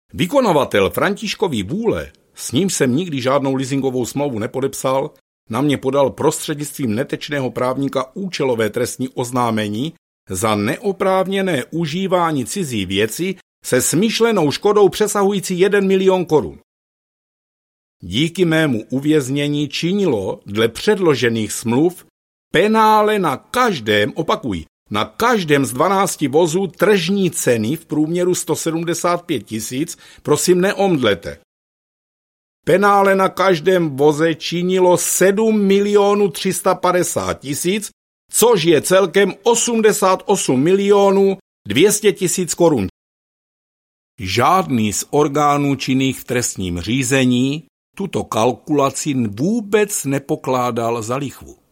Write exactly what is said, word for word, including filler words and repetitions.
Vykonavatel Františkovy vůle, s ním jsem nikdy žádnou leasingovou smlouvu nepodepsal, na mě podal prostřednictvím netečného právníka účelové trestní oznámení za neoprávněné užívání cizí věci se smyšlenou škodou přesahující jeden milion korun. Díky mému uvěznění činilo dle předložených smluv penále na každém, opakuji, na každém z dvanácti vozů tržní ceny v průměru sto sedmdesát pět tisíc, prosím neomdlete. Penále na každém voze činilo sedm milionů tři sta padesát tisíc, což je celkem osmdesát osm milionů dvě stě tisíc korun. Žádný z orgánů činných v trestním řízení tuto kalkulaci vůbec nepokládal za lichvu.